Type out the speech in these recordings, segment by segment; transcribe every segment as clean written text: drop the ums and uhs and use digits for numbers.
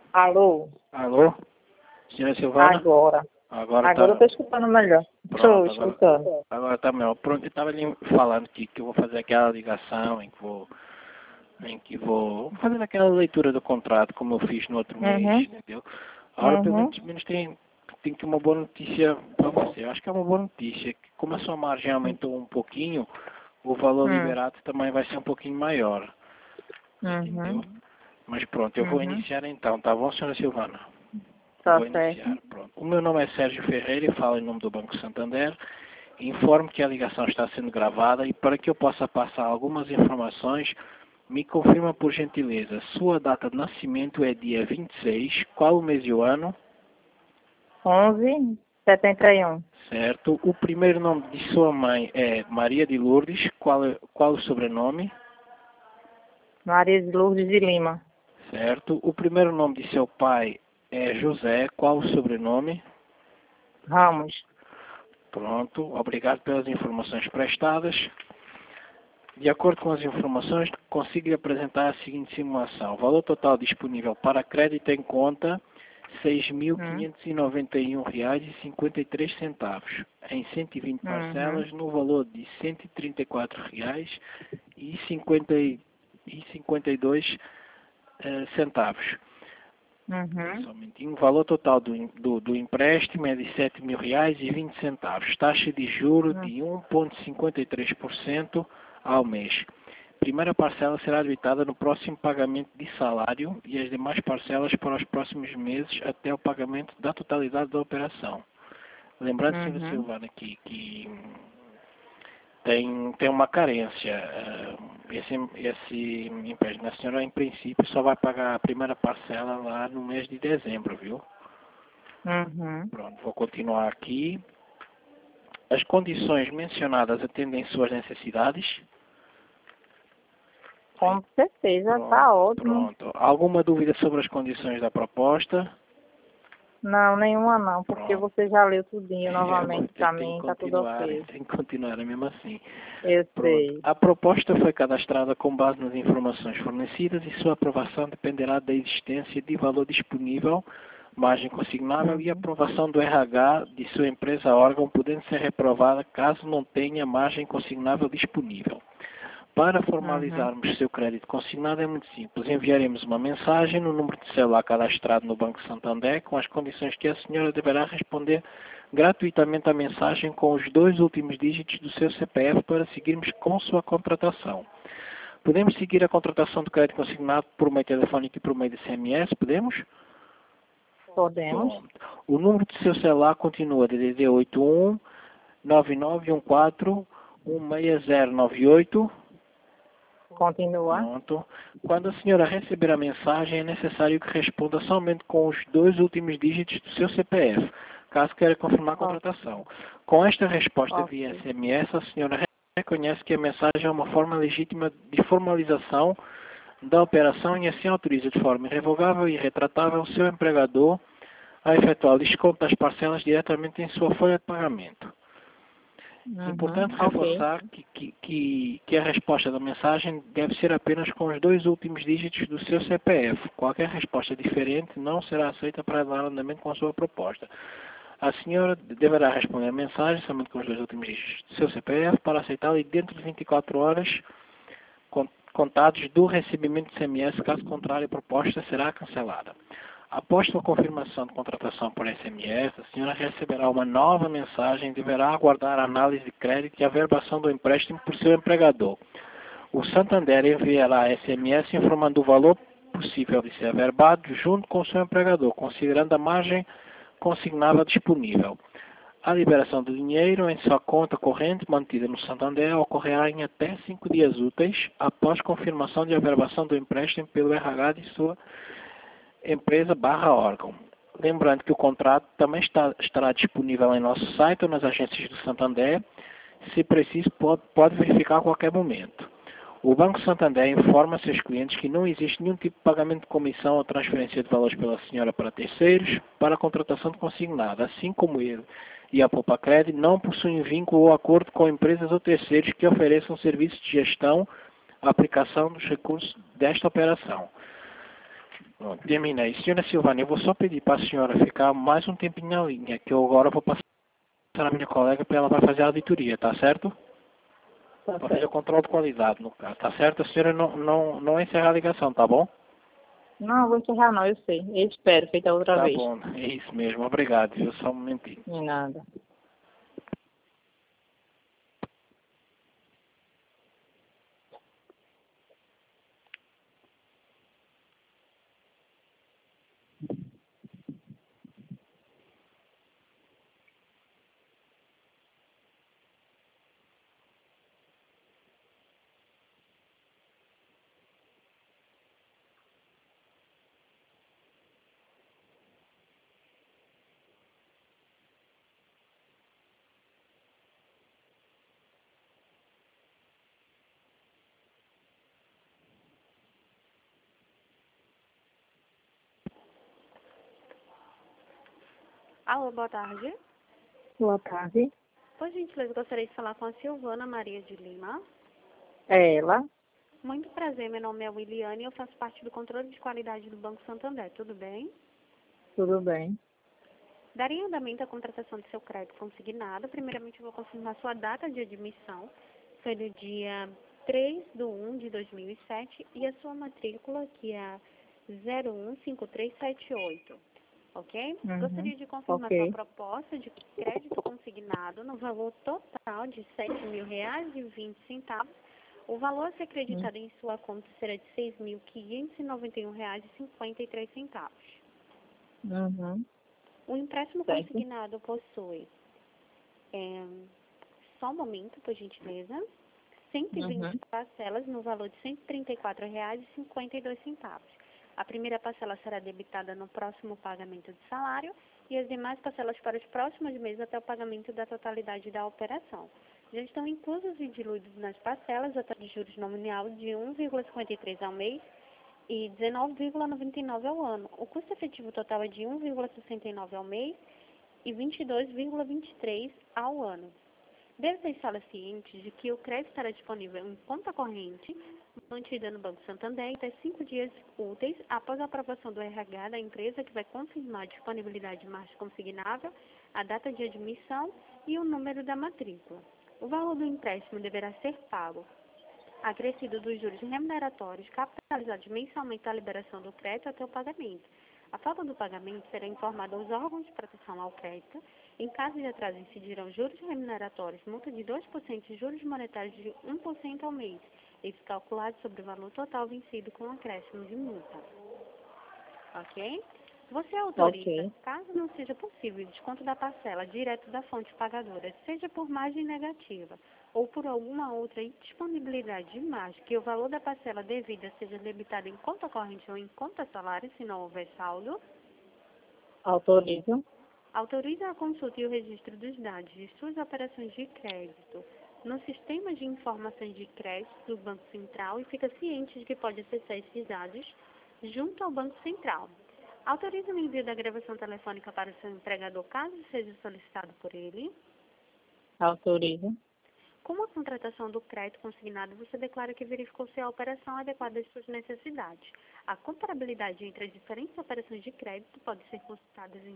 Alô? Alô? Senhora Silvana? Agora. Agora Agora eu tá. tô escutando melhor. Estou Pronto, escutando. agora tá melhor. Pronto, eu estava ali falando que eu vou fazer aquela ligação em que vou fazer aquela leitura do contrato, como eu fiz no outro mês, Uhum. entendeu? Agora, pelo Uhum. menos tem que uma boa notícia para você. Eu acho que é uma boa notícia, que como a sua margem aumentou um pouquinho, o valor liberado também vai ser um pouquinho maior, entendeu? Uhum. Mas pronto, eu vou Uhum. iniciar então, tá bom, senhora Silvana? Tá Vou certo. iniciar, pronto. O meu nome é Sérgio Ferreira e falo em nome do Banco Santander. Informo que a ligação está sendo gravada e para que eu possa passar algumas informações, me confirma por gentileza. Sua data de nascimento é dia 26, qual o mês e o ano? 11,71. Certo. O primeiro nome de sua mãe é Maria de Lourdes, qual o sobrenome? Maria de Lourdes de Lima. Certo. O primeiro nome de seu pai é José, qual o sobrenome? Ramos. Pronto. Obrigado pelas informações prestadas. De acordo com as informações, consigo lhe apresentar a seguinte simulação. O valor total disponível para crédito em conta, R$ Uhum. 6.591,53, em 120 Uhum. parcelas, no valor de R$ 134,52 centavos. Uhum. Somente o valor total do empréstimo é de R$ 7.000,20. Taxa de juro de 1,53% ao mês. Primeira parcela será debitada no próximo pagamento de salário e as demais parcelas para os próximos meses até o pagamento da totalidade da operação. Lembrando, senhora Uhum. Silvana, que tem uma carência. Esse empréstimo da senhora, em princípio, só vai pagar a primeira parcela lá no mês de dezembro, viu? Uhum. Pronto, vou continuar aqui. As condições mencionadas atendem suas necessidades? Com certeza, tá Pronto, ótimo. pronto. Alguma dúvida sobre as condições da proposta? Não, nenhuma não, porque Pronto. você já leu tudinho Eu vou novamente ter pra que mim, tá tudo continuar, ok. tem que continuar mesmo assim. Eu Pronto. sei. A proposta foi cadastrada com base nas informações fornecidas e sua aprovação dependerá da existência de valor disponível, margem consignável e Uhum. aprovação do RH de sua empresa órgão, podendo ser reprovada caso não tenha margem consignável disponível. Para Uhum. formalizarmos seu crédito consignado é muito simples. Enviaremos uma mensagem no número de celular cadastrado no Banco Santander com as condições que a senhora deverá responder gratuitamente à mensagem com os 2 últimos dígitos do seu CPF para seguirmos com sua contratação. Podemos seguir a contratação do crédito consignado por meio telefónico e por meio de SMS? Podemos? Podemos. Bom, o número do seu celular continua DDD 81 9914 16098. Continua. Pronto. Quando a senhora receber a mensagem, é necessário que responda somente com os 2 últimos dígitos do seu CPF, caso queira confirmar a Ok. contratação. Com esta resposta via Ok. SMS, a senhora reconhece que a mensagem é uma forma legítima de formalização da operação e assim autoriza de forma irrevogável e retratável o seu empregador a efetuar o desconto das parcelas diretamente em sua folha de pagamento. Importante Ok. reforçar que a resposta da mensagem deve ser apenas com os 2 últimos dígitos do seu CPF. Qualquer resposta diferente não será aceita para dar andamento com a sua proposta. A senhora deverá responder a mensagem somente com os 2 últimos dígitos do seu CPF para aceitá-la e dentro de 24 horas contados do recebimento de SMS, caso contrário a proposta será cancelada. Após sua confirmação de contratação por SMS, a senhora receberá uma nova mensagem e deverá aguardar a análise de crédito e a averbação do empréstimo por seu empregador. O Santander enviará SMS informando o valor possível de ser averbado junto com o seu empregador, considerando a margem consignável disponível. A liberação do dinheiro em sua conta corrente mantida no Santander ocorrerá em até 5 dias úteis após confirmação de averbação do empréstimo pelo RH de sua empresa/órgão. Lembrando que o contrato também estará disponível em nosso site ou nas agências do Santander. Se preciso, pode verificar a qualquer momento. O Banco Santander informa seus clientes que não existe nenhum tipo de pagamento de comissão ou transferência de valores pela senhora para terceiros para a contratação de consignado, assim como ele e a Poupa Crédito não possuem vínculo ou acordo com empresas ou terceiros que ofereçam serviços de gestão, aplicação dos recursos desta operação. Pronto, terminei. Senhora Silvânia, eu vou só pedir para a senhora ficar mais um tempinho na linha, que eu agora vou passar a minha colega para ela vai fazer a auditoria, tá certo? Tá Para fazer o certo. controle de qualidade, no caso, tá certo? A senhora não encerra a ligação, tá bom? Não, vou encerrar não, eu sei. Eu espero, feita outra Tá vez. bom, é isso mesmo. Obrigado, viu? Só um momentinho. De nada. Alô, boa tarde. Boa tarde. Por gentileza, gostaria de falar com a Silvana Maria de Lima. É ela? Muito prazer, meu nome é Williane e eu faço parte do controle de qualidade do Banco Santander, tudo bem? Tudo bem. Daria andamento à contratação do seu crédito consignado. Primeiramente, eu vou confirmar sua data de admissão. Foi no dia 3/1/2007 e a sua matrícula, que é a 015378. Ok? Uhum. Gostaria de confirmar sua Ok. proposta de crédito consignado no valor total de R$ 7.000,20. O valor a ser acreditado em sua conta será de R$ 6.591,53. Uhum. O empréstimo Certo. consignado possui, só um momento, por gentileza, 120 Uhum. parcelas no valor de R$ 134,52. A primeira parcela será debitada no próximo pagamento de salário e as demais parcelas para os próximos meses até o pagamento da totalidade da operação. Já estão inclusos e diluídos nas parcelas a taxa de juros nominal de 1,53 ao mês e 19,99 ao ano. O custo efetivo total é de 1,69 ao mês e 22,23 ao ano. Deve estar ciente de que o crédito estará disponível em conta corrente, mantida no Banco Santander, até 5 dias úteis após a aprovação do RH da empresa, que vai confirmar a disponibilidade de margem consignável, a data de admissão e o número da matrícula. O valor do empréstimo deverá ser pago acrescido dos juros remuneratórios capitalizados mensalmente à liberação do crédito até o pagamento. A falta do pagamento será informada aos órgãos de proteção ao crédito. Em caso de atraso, incidirão juros remuneratórios, multa de 2% e juros monetários de 1% ao mês, isso calculado sobre o valor total vencido com acréscimo de multa. Ok? Você autoriza, Ok. caso não seja possível, o desconto da parcela direto da fonte pagadora, seja por margem negativa ou por alguma outra indisponibilidade de margem, que o valor da parcela devida seja debitado em conta corrente ou em conta salário, se não houver saldo, Autorizo. autoriza a consulta e o registro dos dados de suas operações de crédito no sistema de informações de crédito do Banco Central e fica ciente de que pode acessar esses dados junto ao Banco Central. Autoriza o envio da gravação telefônica para o seu empregador, caso seja solicitado por ele. Autorizo. Com a contratação do crédito consignado, você declara que verificou se a operação é adequada às suas necessidades. A comparabilidade entre as diferentes operações de crédito pode ser consultada em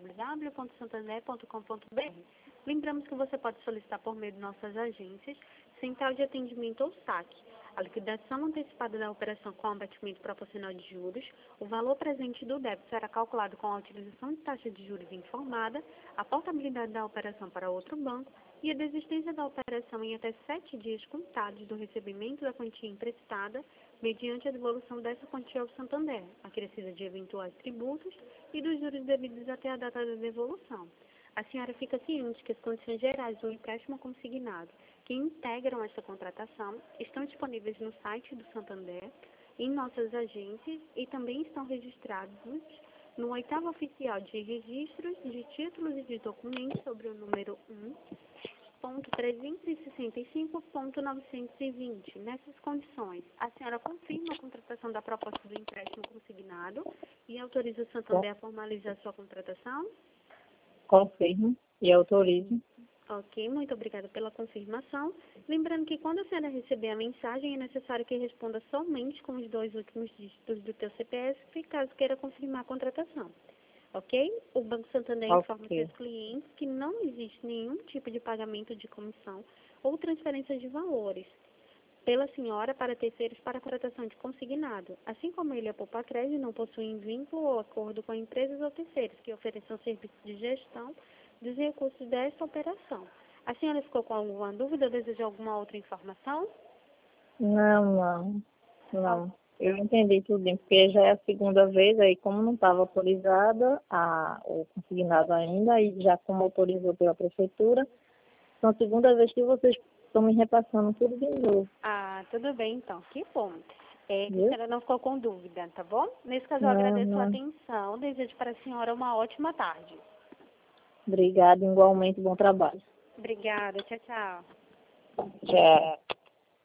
www.santander.com.br. Lembramos que você pode solicitar por meio de nossas agências, Central de Atendimento ou SAC, a liquidação antecipada da operação com abatimento proporcional de juros, o valor presente do débito será calculado com a utilização de taxa de juros informada, a portabilidade da operação para outro banco e a desistência da operação em até 7 dias contados do recebimento da quantia emprestada, mediante a devolução dessa quantia ao Santander, acrescida de eventuais tributos e dos juros devidos até a data da devolução. A senhora fica ciente que as condições gerais do empréstimo consignado que integram esta contratação estão disponíveis no site do Santander, em nossas agências e também estão registrados no 8º Oficial de Registros de Títulos e de Documentos sobre o número 1.365.920. Nessas condições, a senhora confirma a contratação da proposta do empréstimo consignado e autoriza o Santander a formalizar sua contratação? Confirmo e autorizo. Ok, muito obrigada pela confirmação. Lembrando que quando a senhora receber a mensagem, é necessário que responda somente com os 2 últimos dígitos do teu CPF, caso queira confirmar a contratação. Ok? O Banco Santander informa Ok. seus clientes que não existe nenhum tipo de pagamento de comissão ou transferência de valores pela senhora para terceiros para a contratação de consignado, assim como ele e a Poupa-Crédito não possuem vínculo ou acordo com empresas ou terceiros que ofereçam serviços de gestão dos recursos desta operação. A senhora ficou com alguma dúvida ou deseja alguma outra informação? Não. Eu entendi tudo bem, porque já é a segunda vez, aí como não estava autorizada o consignado ainda, aí já como autorizou pela prefeitura, então a segunda vez que vocês estão me repassando tudo de novo, Ah, tudo bem então, que bom. Que a viu? senhora não ficou com dúvida, tá bom? Nesse caso eu agradeço a atenção, desejo para a senhora uma ótima tarde. Obrigada, igualmente, bom trabalho. Obrigada, tchau, tchau. Tchau.